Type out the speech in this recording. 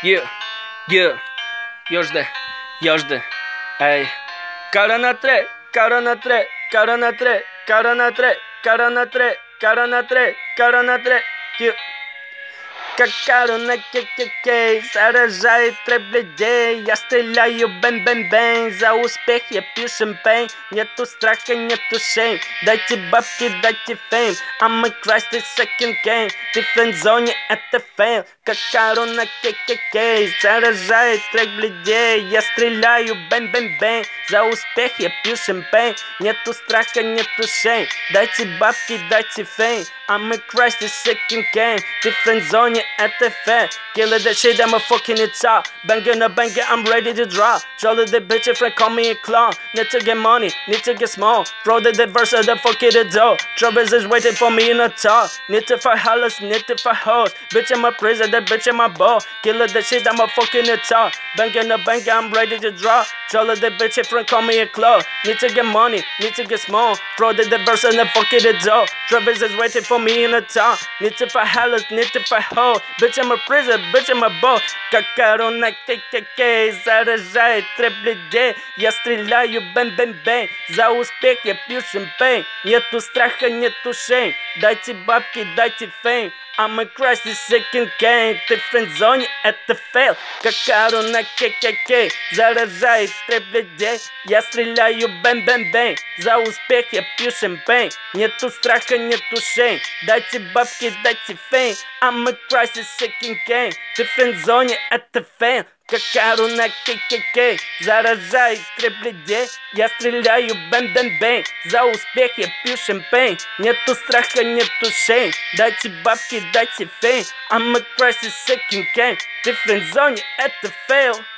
Yeah, yeah, я жди, ей. Кара на три, кара на три, кара на три, кара на три, кара на три, кара на три, кара на три, yeah. Какаро на ке-ке-ке, заражает трэп людей. Я стреляю бэн-бэн-бэн, за успех я пью шампейн. Нету страха, нету шейм, дайте бабки, дайте фейм. I'm a Christ is second game, ты в френдзоне, это фейл. Какаро на ке-ке-ке, заражает трэп людей. Я стреляю бэн-бэн-бэн, за успех я пью шампейн. Нету страха, нету шейм, дайте бабки, дайте фейм. I'm a Christ is second game, ты в френдзоне, это фэт. Killer that shit, I'm a fucking it top. Banging a banger, I'm ready to drop. Troll the bitch, if friend call me a clown. Need to get money, need to get small. Throw the verse of the fuck it the door. Troubles is waiting for me in the top. Need to fight hollers, need to fight hoes. Bitch, I'm a prison, that bitch, I'm a ball. Killer that shit, I'm a fucking it top. Banging a banger, I'm ready to drop. Troll the bitch, if friend call me a clown. Need to get money, need to get small. Throw the verse of the fuck it the door. Troubles is waiting for me in the top. Need to fight hollers, need to fight hoes. Bitch, I'm a prison, bitch, I'm a ball. Какаро на ке-ке-ке, заражает трэп людей. Я стреляю бэн-бэн-бэн, за успех я пью шампейн. Нету страха, нету шейм, дайте бабки, дайте фейм. I'm a Christ is second game, ты в френдзоне, это фейл. Какаро на ке-ке-ке, заражает трэп людей. Я стреляю бэн-бэн-бэн, за успех я пью шампейн. Нету страха, нету шейм, дайте бабки, дайте фейм. I'm a Christ is second game, ты в френдзоне, это фейл. Какаро на ке-ке-ке, заражает трэп людей. Я стреляю бэн-бэн-бэн, за успех я пью шампейн. Нету страха, нету шейм, дайте бабки, дайте фейм. I'm a Christ is second game, ты в френдзоне, это фейл.